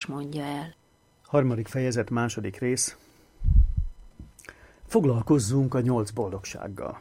mondja el. 3. fejezet, 2. rész. Foglalkozzunk a 8 boldogsággal.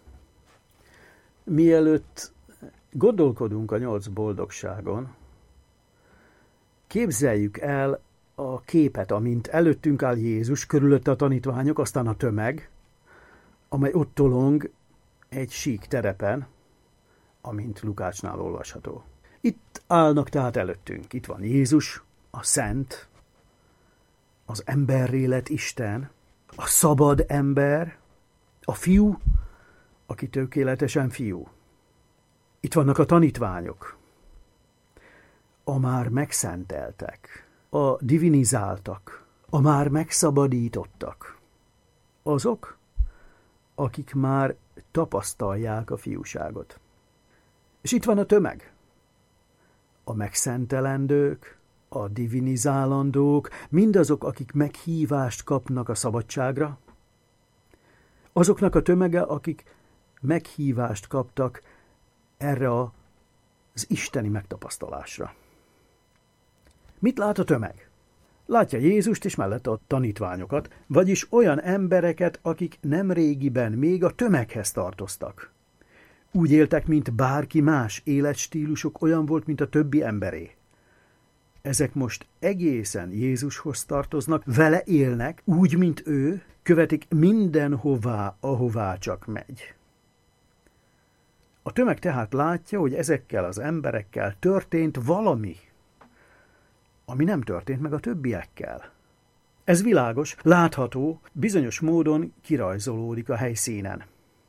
Mielőtt gondolkodunk a 8 boldogságon, képzeljük el a képet, amint előttünk áll Jézus, körülötte a tanítványok, aztán a tömeg, amely ott tolong egy sík terepen, amint Lukácsnál olvasható. Itt állnak tehát előttünk. Itt van Jézus, a Szent, az emberré lett Isten, a szabad ember, a fiú, aki tökéletesen fiú. Itt vannak a tanítványok, a már megszenteltek, a divinizáltak, a már megszabadítottak, azok, akik már tapasztalják a fiúságot. És itt van a tömeg, a megszentelendők, a divinizálandók, mindazok, akik meghívást kapnak a szabadságra, azoknak a tömege, akik meghívást kaptak erre az isteni megtapasztalásra. Mit lát a tömeg? Látja Jézust és mellett a tanítványokat, vagyis olyan embereket, akik nemrégiben még a tömeghez tartoztak. Úgy éltek, mint bárki más, életstílusuk olyan volt, mint a többi emberé. Ezek most egészen Jézushoz tartoznak, vele élnek, úgy, mint ő, követik mindenhová, ahová csak megy. A tömeg tehát látja, hogy ezekkel az emberekkel történt valami, ami nem történt meg a többiekkel. Ez világos, látható, bizonyos módon kirajzolódik a helyszínen.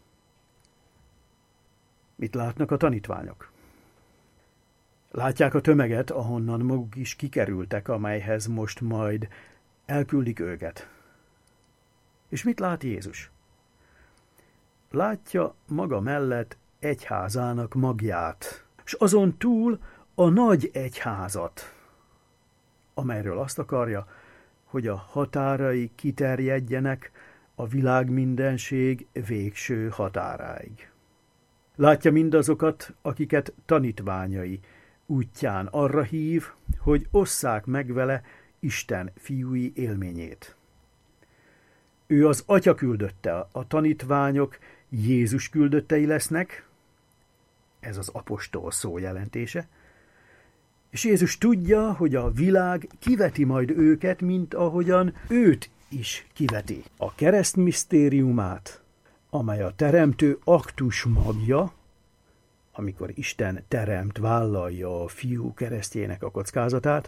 Mit látnak a tanítványok? Látják a tömeget, ahonnan maguk is kikerültek, amelyhez most majd elküldik őket. És mit lát Jézus? Látja maga mellett egyházának magját, és azon túl a nagy egyházat, amelyről azt akarja, hogy a határai kiterjedjenek a világ mindenség végső határáig. Látja mindazokat, akiket tanítványai útján arra hív, hogy osszák meg vele Isten fiúi élményét. Ő az Atya küldötte, a tanítványok Jézus küldöttei lesznek, ez az apostol szó jelentése, és Jézus tudja, hogy a világ kiveti majd őket, mint ahogyan őt is kiveti. A kereszt misztériumát, amely a teremtő aktus magja, amikor Isten teremt, vállalja a fiú keresztjének a kockázatát,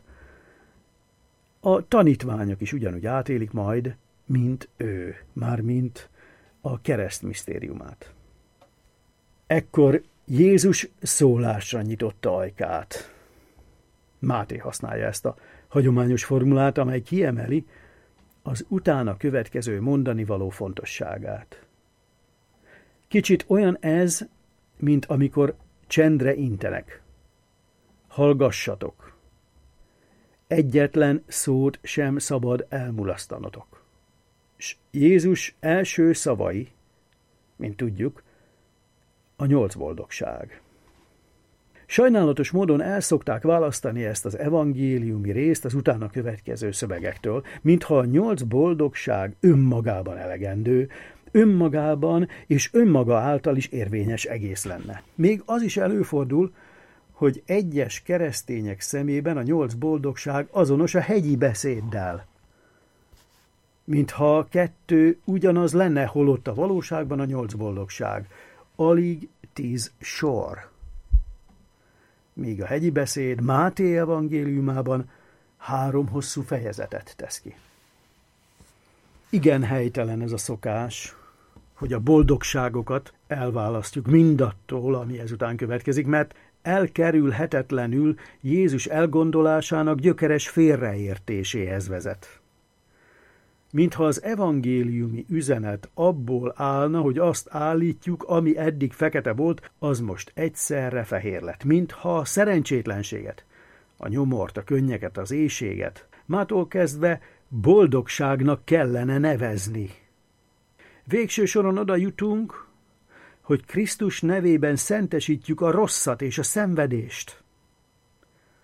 a tanítványok is ugyanúgy átélik majd, mint ő, mármint a kereszt misztériumát. Ekkor Jézus szólásra nyitotta ajkát. Máté használja ezt a hagyományos formulát, amely kiemeli az utána következő mondanivaló fontosságát. Kicsit olyan ez, mint amikor csendre intenek. Hallgassatok! Egyetlen szót sem szabad elmulasztanotok. És Jézus első szavai, mint tudjuk, a 8 boldogság. Sajnálatos módon elszokták választani ezt az evangéliumi részt az utána következő szövegektől, mintha a 8 boldogság önmagában elegendő, önmagában és önmaga által is érvényes egész lenne. Még az is előfordul, hogy egyes keresztények szemében a 8 boldogság azonos a hegyi beszéddel. Mintha a 2 ugyanaz lenne, holott a valóságban a 8 boldogság. Alig 10 sor. Míg a hegyi beszéd Máté evangéliumában 3 hosszú fejezetet tesz ki. Igen helytelen ez a szokás, hogy a boldogságokat elválasztjuk mindattól, ami ezután következik, mert elkerülhetetlenül Jézus elgondolásának gyökeres félreértéséhez vezet. Mintha az evangéliumi üzenet abból állna, hogy azt állítjuk, ami eddig fekete volt, az most egyszerre fehér lett. Mintha a szerencsétlenséget, a nyomort, a könnyeket, az éhséget mától kezdve boldogságnak kellene nevezni. Végső soron oda jutunk, hogy Krisztus nevében szentesítjük a rosszat és a szenvedést.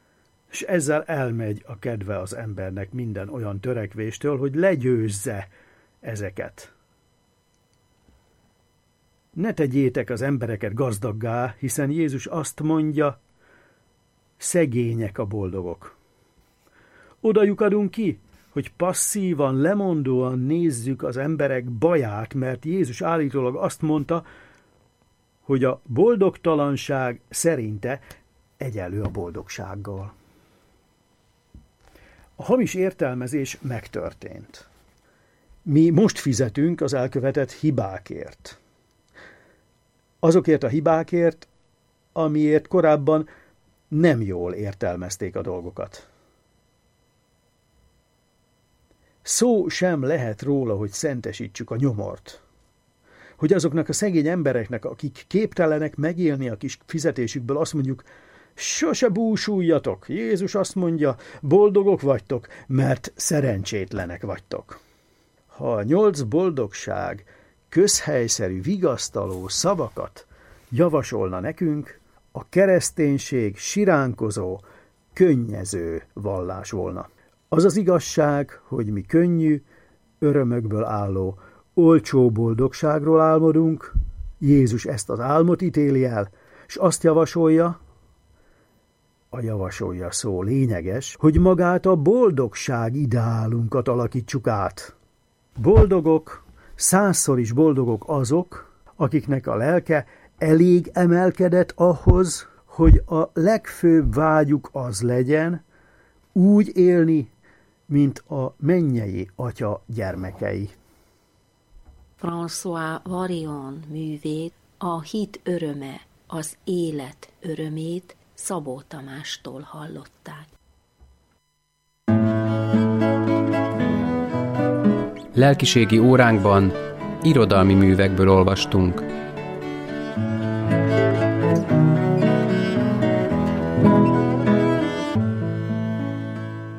és ezzel elmegy a kedve az embernek minden olyan törekvéstől, hogy legyőzze ezeket. Ne tegyétek az embereket gazdaggá, hiszen Jézus azt mondja, szegények a boldogok. Oda lyukadunk ki, hogy passzívan, lemondóan nézzük az emberek baját, mert Jézus állítólag azt mondta, hogy a boldogtalanság szerinte egyenlő a boldogsággal. A hamis értelmezés megtörtént. Mi most fizetünk az elkövetett hibákért. Azokért a hibákért, amiért korábban nem jól értelmezték a dolgokat. Szó sem lehet róla, hogy szentesítsük a nyomort. Hogy azoknak a szegény embereknek, akik képtelenek megélni a kis fizetésükből, azt mondjuk, sose búsuljatok. Jézus azt mondja, boldogok vagytok, mert szerencsétlenek vagytok. Ha a 8 boldogság közhelyszerű, vigasztaló szavakat javasolna nekünk, a kereszténység siránkozó, könnyező vallás volna. Az az igazság, hogy mi könnyű, örömökből álló, olcsó boldogságról álmodunk, Jézus ezt az álmot ítéli el, és azt javasolja, a javasolja szó lényeges, hogy magát a boldogság ideálunkat alakítsuk át. Boldogok, 100-szor is boldogok azok, akiknek a lelke elég emelkedett ahhoz, hogy a legfőbb vágyuk az legyen, úgy élni, mint a mennyei Atya gyermekei. François Villon művét, a hit öröme, az élet örömét Szabó Tamástól hallották. Lelkiségi óránkban irodalmi művekből olvastunk.